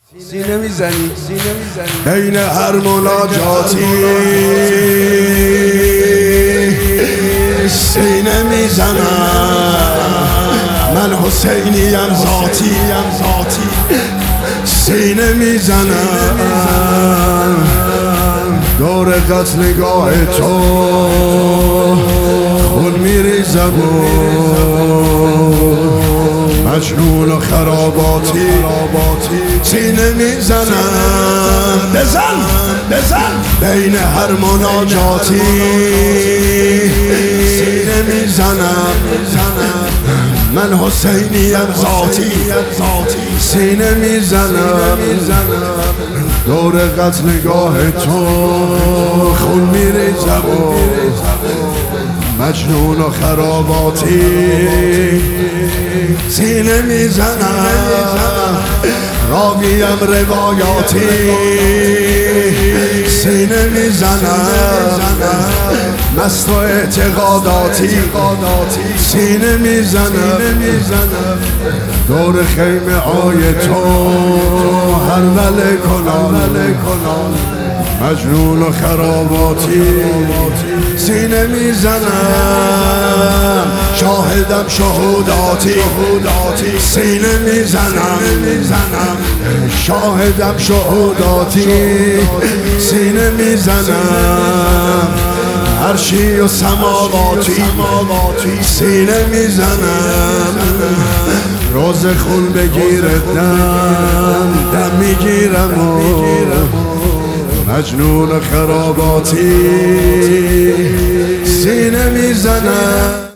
سینه میزنی بین هر مناجاتی، سینه میزنم من حسینیم ذاتی، سینه میزنم دور قتلگاه تو خون میریزم مجنون و خراباتی، سینه میزنم بزن بین هر مناجاتی، سینه میزنم من حسینیم ذاتی، سینه میزنم دور قتلگاه تو خون میریزم مجنون و خراباتی، سینه میزنم راویم روایاتی، سینه میزنم مست و اعتقاداتی، سینه میزنم دور خیمه های تو هر وله کنان مجنون و خراباتی، سینه میزنم شاهدم شهوداتی، سینه میزنم شاهدم شهوداتی، سینه میزنم عرشی و سماواتی، سینه میزنم روز خون بگیره دم میگیرم مجنون خراباتی، سینه میزنم.